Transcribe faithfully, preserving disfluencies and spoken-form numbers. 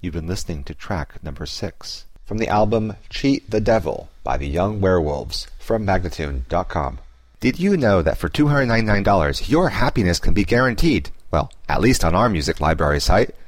You've been listening to track number six from the album Cheat the Devil by the Young Werewolves from Magnatune dot com. Did you know that for two hundred ninety-nine dollars your happiness can be guaranteed? Well, at least on our music library site.